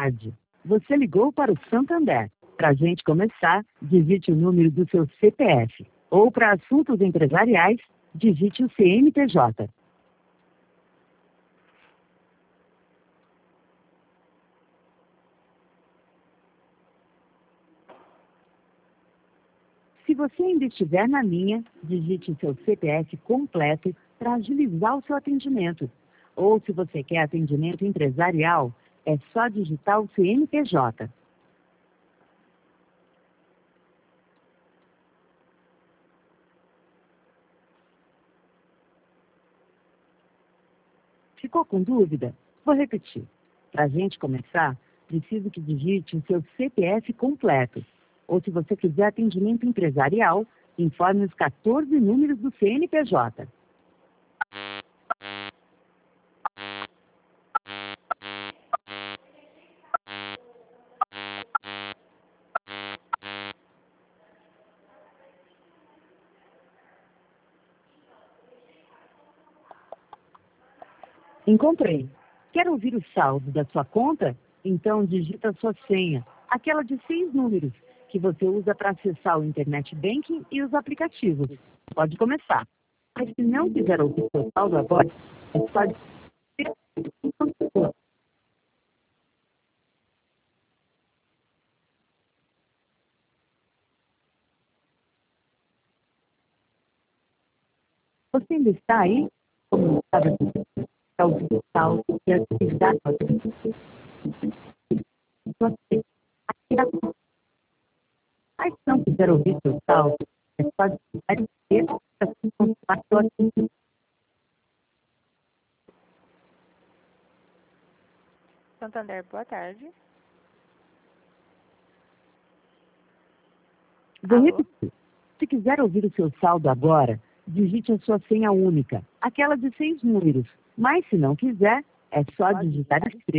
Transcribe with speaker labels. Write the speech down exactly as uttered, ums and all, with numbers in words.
Speaker 1: tarde. Você ligou para o Santander. Para a gente começar, digite o número do seu C P F. Ou para assuntos empresariais, digite o C N P J. Se você ainda estiver na linha, digite o seu C P F completo para agilizar o seu atendimento. Ou se você quer atendimento empresarial, é só digitar o C N P J. Ficou com dúvida? Vou repetir. Para a gente começar, preciso que digite o seu C P F completo. Ou se você quiser atendimento empresarial, informe os quatorze números do C N P J. Encontrei. Quer ouvir o saldo da sua conta? Então digita a sua senha, aquela de seis números, que você usa para acessar o Internet Banking e os aplicativos. Pode começar. Mas se não quiser ouvir seu saldo agora, é só digitar. Você ainda está aí? Como estava para ouvir o saldo e as atividades? Você aqui Mas se não quiser ouvir seu saldo, é só digitar em texto para se encontrar seu atendimento.
Speaker 2: Santander, boa tarde.
Speaker 1: Vou
Speaker 2: Alô?
Speaker 1: repetir. Se quiser ouvir o seu saldo agora, digite a sua senha única, aquela de seis números. Mas se não quiser, é só digitar as três.